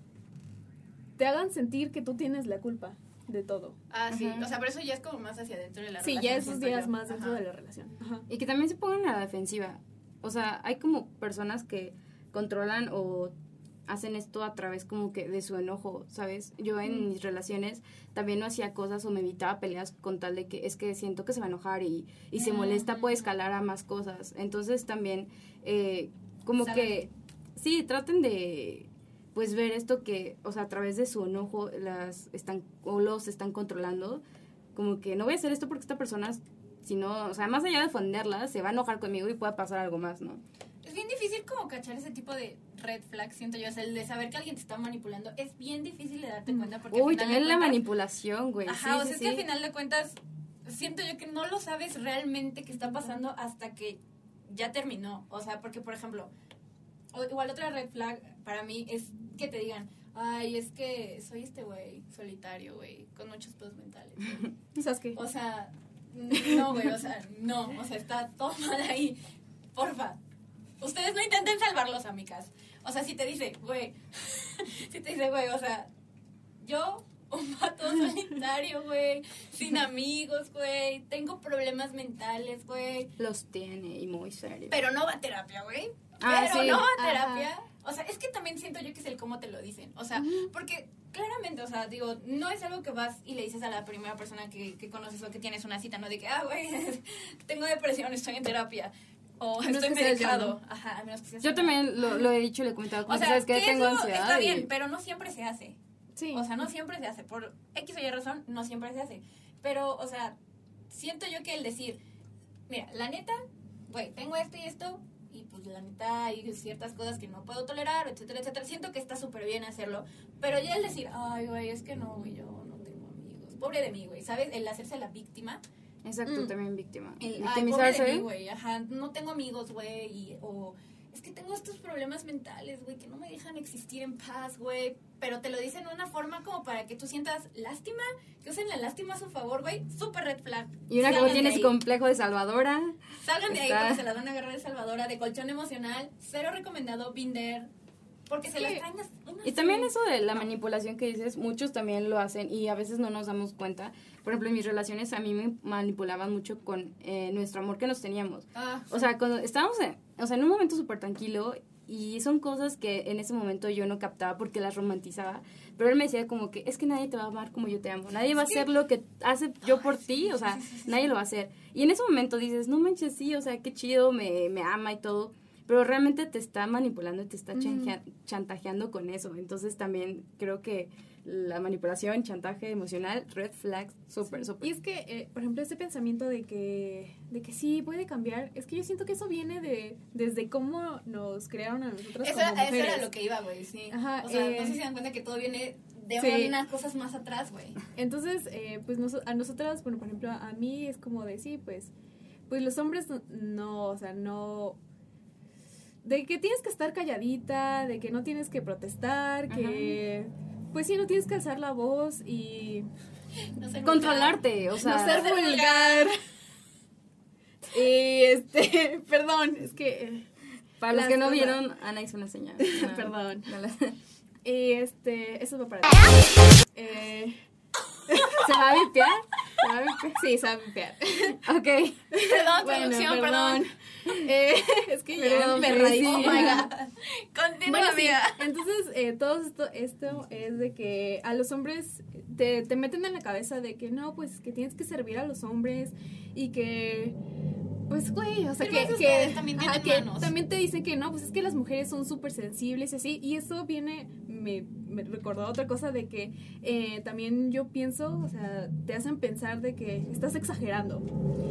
te hagan sentir que tú tienes la culpa de todo. Ah, sí. O sea, pero eso ya es como más hacia adentro de la Sí, relación. ya esos días yo. más dentro de la relación. Ajá. Y que también se pongan a la defensiva. O sea, hay como personas que controlan o hacen esto a través como que de su enojo, ¿sabes? Yo en mis relaciones también no hacía cosas o me evitaba peleas con tal de que es que siento que se va a enojar y se molesta, puede escalar a más cosas. Entonces también como que sí, traten de pues ver esto que, o sea, a través de su enojo los están controlando, como que no voy a hacer esto porque esta persona, si no, o sea, más allá de ofenderla, se va a enojar conmigo y puede pasar algo más, ¿no? Es bien difícil como cachar ese tipo de red flag, siento yo, o sea, el de saber que alguien te está manipulando, es bien difícil de darte cuenta porque Uy, al final también de la cuentas, manipulación, güey. Ajá, o sea, sí, es que al final de cuentas siento yo que no lo sabes realmente qué está pasando hasta que ya terminó, o sea, porque por ejemplo, igual otra red flag para mí es que te digan, ay, es que soy este güey solitario, güey, con muchos pedos mentales, güey. ¿Sabes qué? O sea, no, güey, o sea, no, o sea, está todo mal ahí, porfa. Ustedes no intenten salvarlos, amigas. O sea, si te dice, güey, o sea, yo, un vato solitario, güey, sin amigos, güey, tengo problemas mentales, güey. Los tiene y muy serios. Pero no va a terapia, güey. Ah, pero sí. no va a terapia. Ajá. O sea, es que también siento yo que es el cómo te lo dicen. O sea, porque claramente, o sea, digo, no es algo que vas y le dices a la primera persona que conoces o que tienes una cita, ¿no? De que, güey, tengo depresión, estoy en terapia. O menos estoy que seas yo, medicado. ¿no? Ajá, a menos que seas Yo yo. también lo he dicho y le he comentado, como O sea, sabes que ¿qué es tengo lo? ansiedad. Está y- bien, pero no siempre se hace. Sí. O sea, no siempre se hace. Por X o Y razón, no siempre se hace. Pero, o sea, siento yo que el decir, mira, la neta, güey, tengo esto y esto, y pues la neta hay ciertas cosas que no puedo tolerar, etcétera, etcétera. Siento que está súper bien hacerlo. Pero ya el decir, ay, güey, es que no, güey, yo no tengo amigos. Pobre de mí, güey, ¿sabes? El hacerse la víctima. Exacto, también víctima. Ay, pobre de Victimizarse. mí, güey, ajá, no tengo amigos, güey, o es que tengo estos problemas mentales, güey, que no me dejan existir en paz, güey, pero te lo dicen de una forma como para que tú sientas lástima, que usen la lástima a su favor, güey, súper red flag. Y una como Salgan tiene de su ahí. complejo de salvadora. Salgan de ahí Está- porque se las van a agarrar de salvadora, de colchón emocional, cero recomendado, Binder, porque se las traen unas- Y también eso de la manipulación que dices, muchos también lo hacen y a veces no nos damos cuenta. Por ejemplo, en mis relaciones a mí me manipulaban mucho con nuestro amor que nos teníamos. Ah, O sea, cuando estábamos en un momento súper tranquilo y son cosas que en ese momento yo no captaba porque las romantizaba, pero él me decía como que es que nadie te va a amar como yo te amo, nadie va a hacer lo que hace yo por ti, o sea, nadie lo va a hacer. Y en ese momento dices, no manches, sí, o sea, qué chido, me ama y todo, pero realmente te está manipulando y te está chantajeando con eso. Entonces también creo que la manipulación, chantaje emocional, red flags, súper, súper. Y es que, por ejemplo, ese pensamiento de que sí puede cambiar, es que yo siento que eso viene desde cómo nos crearon a nosotros eso como mujeres. era lo que iba, güey, sí. Ajá, o sea, no sé si se dan cuenta que todo viene de sí. unas cosas más atrás, güey. Entonces, pues a nosotras, bueno, por ejemplo, a mí es como de sí, pues los hombres no, o sea, no... De que tienes que estar calladita, de que no tienes que protestar, que... Pues sí, no tienes que alzar la voz y... No ser Controlarte, o sea... no ser vulgar. Y perdón, es que... Para los las que no cosas- vieron, Ana hizo una señal. No, Perdón. no la- Y eso va para ti. ¿Se va a vipear? ¿Se va a vipear? Sí, se va a vipear. Ok. Perdón, Bueno, producción, perdón. Es que Perdón, ya me pero raí. sí. Oh my God. Continúa, Bueno, sí. amiga. Entonces, todo esto es de que a los hombres te meten en la cabeza de que no, pues que tienes que servir a los hombres y que, pues, güey, o sea, Pero que, ustedes también tienen que manos. también te dicen que no, pues es que las mujeres son súper sensibles y así, y eso viene, me recordó otra cosa de que también yo pienso, o sea, te hacen pensar de que estás exagerando.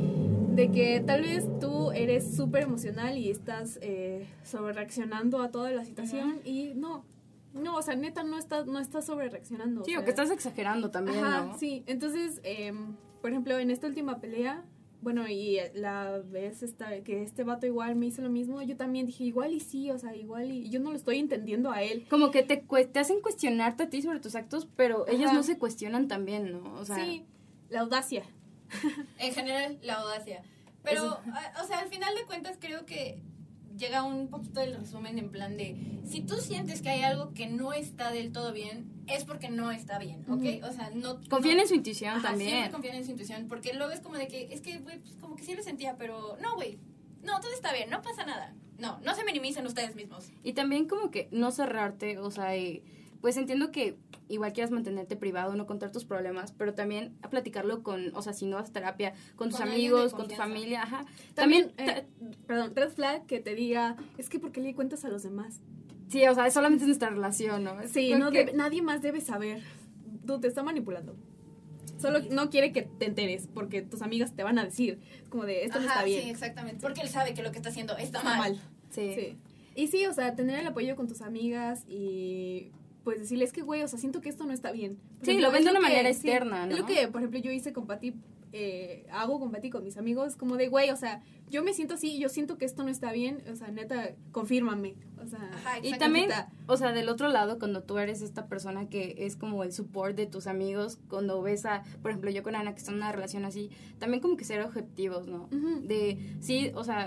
De que tal vez tú eres súper emocional y estás sobrereaccionando a toda la situación y no, o sea, neta no estás sobrereaccionando. Sí, o o sea, que estás exagerando también, ajá, ¿no? sí. Entonces, por ejemplo, en esta última pelea, bueno, y la vez que este vato igual me hizo lo mismo, yo también dije, igual y sí, o sea, igual y yo no lo estoy entendiendo a él. Como que te hacen cuestionarte a ti sobre tus actos, pero ellos Ajá. no se cuestionan también, ¿no? O sea, Sí, la audacia. En general, la audacia. Pero, o sea, al final de cuentas creo que llega un poquito el resumen en plan de, si tú sientes que hay algo que no está del todo bien, es porque no está bien, ¿ok? O sea, no... confíen no- en su intuición Ajá, también. siempre confían en su intuición, porque luego es como de que, es que, güey, pues como que sí lo sentía, pero no, güey, no, todo está bien, no pasa nada. No se minimicen ustedes mismos. Y también como que no cerrarte, o sea, pues entiendo que igual quieras mantenerte privado, no contar tus problemas, pero también a platicarlo con, o sea, si no vas a terapia, con tus Con alguien de amigos, con tu confianza. familia, ajá. También, También, perdón, red flag que te diga, es que ¿por qué le cuentas a los demás? sí, o sea, solamente es nuestra relación, ¿no? Es Sí, creo no que- nadie más debe saber. Tú te está manipulando. Solo no quiere que te enteres porque tus amigas te van a decir como de esto no está bien. sí, exactamente. Porque él sabe que lo que está haciendo está Está mal. mal. Sí. Sí. Y sí, o sea, tener el apoyo con tus amigas y pues decirles que, güey, o sea, siento que esto no está bien. Por Sí, ejemplo, lo ven es de una que- manera sí, externa, ¿no? Es lo que, por ejemplo, yo hice con Pati, hago con Pati con mis amigos, como de, güey, o sea, yo me siento así, yo siento que esto no está bien, o sea, neta, confírmame. O sea, Ajá, Y exacto. también, neta. o sea, del otro lado, cuando tú eres esta persona que es como el support de tus amigos, cuando ves a, por ejemplo, yo con Ana, que está en una relación así, también como que ser objetivos, ¿no? Ujú. De, sí, o sea,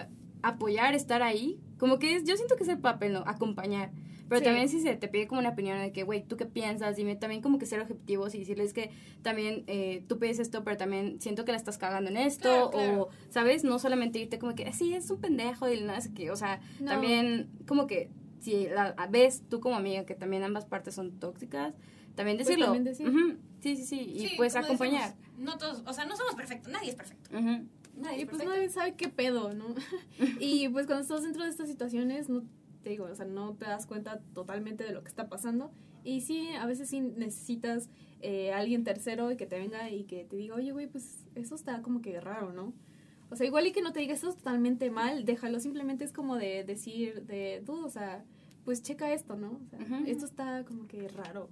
apoyar, estar ahí, como que yo siento que es el papel, ¿no? Acompañar. Pero Sí. también si se te pide como una opinión de que, güey, ¿tú qué piensas? Dime, también como que ser objetivos y decirles que también tú pides esto, pero también siento que la estás cagando en esto, Claro, claro. o, ¿sabes? No solamente irte como que, sí, es un pendejo y nada, que, o sea, No. también como que si ves tú como amiga que también ambas partes son tóxicas, también Pues decirlo. también decir. Ujú, sí, y Sí, pues como acompañar. decimos, no todos, o sea, no somos perfectos, nadie es perfecto. Ujú. Nadie Y es pues perfecto. nadie sabe qué pedo, ¿no? Y pues cuando estás dentro de estas situaciones, no te digo, o sea, no te das cuenta totalmente de lo que está pasando. Y sí, a veces sí necesitas alguien tercero y que te venga y que te diga, oye, güey, pues eso está como que raro, ¿no? O sea, igual y que no te diga, esto es totalmente mal, déjalo, simplemente es como de decir, o sea, pues checa esto, ¿no? O sea, Ujú. esto está como que raro.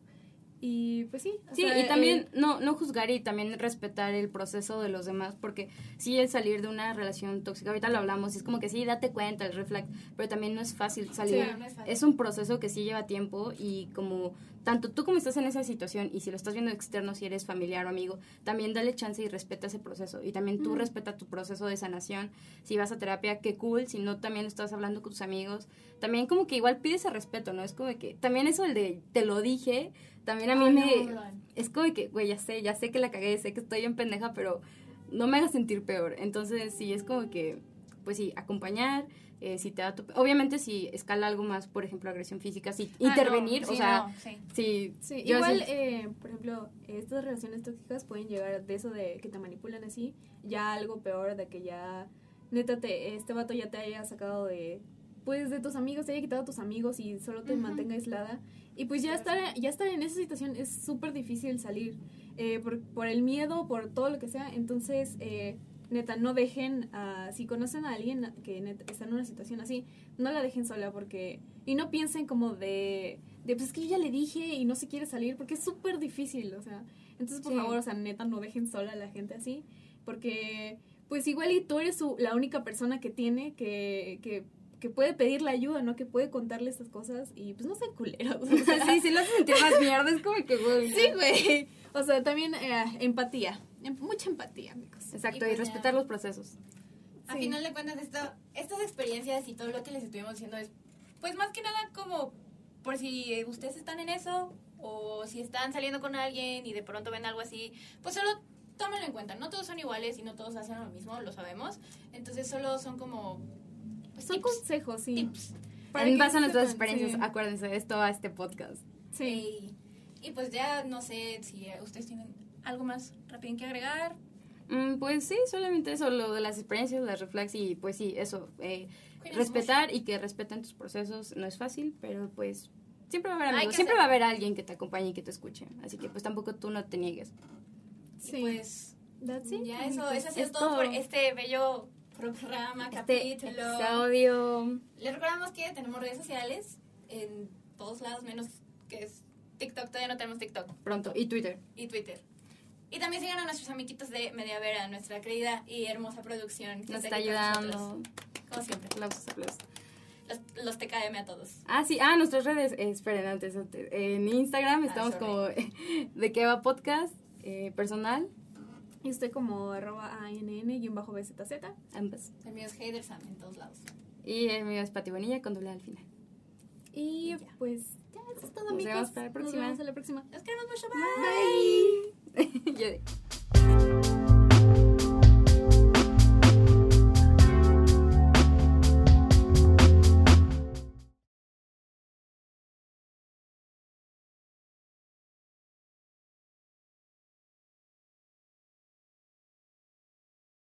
Y pues sí. O Sí, sea, y también no juzgar y también respetar el proceso de los demás, porque sí, el salir de una relación tóxica, ahorita lo hablamos, y es como que sí, date cuenta, el red flag, pero también no es fácil salir. Sí, no es fácil. Es un proceso que sí lleva tiempo y como tanto tú como estás en esa situación y si lo estás viendo externo, si eres familiar o amigo, también dale chance y respeta ese proceso. Y también tú respeta tu proceso de sanación. Si vas a terapia, qué cool. Si no, también estás hablando con tus amigos. También como que igual pides ese respeto, ¿no? Es como que también eso el de te lo dije, también a mí Ay, me... no, bro. Es como que, güey, ya sé que la cagué, sé que estoy en pendeja, pero no me hagas sentir peor. Entonces, sí, es como que, pues sí, acompañar, si te da obviamente si escala algo más, por ejemplo, agresión física, sí, intervenir, no, sí, o sea, no, sí. sí. Sí, yo igual, sí- por ejemplo, estas relaciones tóxicas pueden llegar de eso de que te manipulan así, ya algo peor, de que ya, neta, este vato ya te haya sacado pues, de tus amigos, te haya quitado a tus amigos y solo te Ujú. mantenga aislada. Y pues ya estar en esa situación es súper difícil salir, por el miedo, por todo lo que sea. Entonces, neta, no dejen, si conocen a alguien que neta, está en una situación así, no la dejen sola porque... Y no piensen como pues es que yo ya le dije y no se quiere salir porque es súper difícil, o sea. Entonces, por Sí. favor, o sea, neta, no dejen sola a la gente así porque, pues igual y tú eres la única persona que tiene que puede pedirle ayuda, ¿no? Que puede contarle estas cosas y pues no sean culeros. O sea, sí, sí lo hace sentir más mierda, es como que, güey. sí, güey. O sea, también empatía. Mucha empatía, amigos. Exacto, Y y pues respetar ya. los procesos. A Sí. final de cuentas, estas experiencias y todo lo que les estuvimos diciendo es, pues más que nada como por si ustedes están en eso o si están saliendo con alguien y de pronto ven algo así, pues solo tómenlo en cuenta. No todos son iguales y no todos hacen lo mismo, lo sabemos. Entonces solo son como... Pues, Son tips. consejos, sí. Tips. En base a nuestras sepan, experiencias, sí. acuérdense, esto a este podcast. Sí. Y pues ya no sé si ustedes tienen algo más rápido que agregar. Pues sí, solamente eso, lo de las experiencias, las reflex y pues sí, eso, Cuídense respetar y que respeten tus procesos no es fácil, pero pues siempre va a haber Hay amigos, que siempre va a hacerlo. haber alguien que te acompañe y que te escuche, así que pues tampoco tú no te niegues. Sí. Y pues That's it, ya eso amigos. ha sido Es todo todo. por este bello programa, Este capítulo. episodio, Les recordamos que tenemos redes sociales en todos lados, menos que es TikTok. Todavía no tenemos TikTok. pronto, y Twitter. Y Twitter. Y también sigan a nuestros amiguitos de Mediavera, nuestra querida y hermosa producción. que Nos está está aquí con ayudando. nosotros, como siempre. Aplausos, aplausos. Los TKM a todos. Ah, sí, nuestras redes, esperen, antes, en Instagram estamos sorry. como de qué va podcast, personal, Y estoy como @ANN_BZZ. ambas. El mío es Hader Sam en todos lados. Y el mío es Pati Bonilla con doble al final. Y Ya. pues ya, eso es todo, Nos amigos. vemos para la próxima. Nos vemos a la próxima. Los queremos mucho. Bye. Bye. Ya de-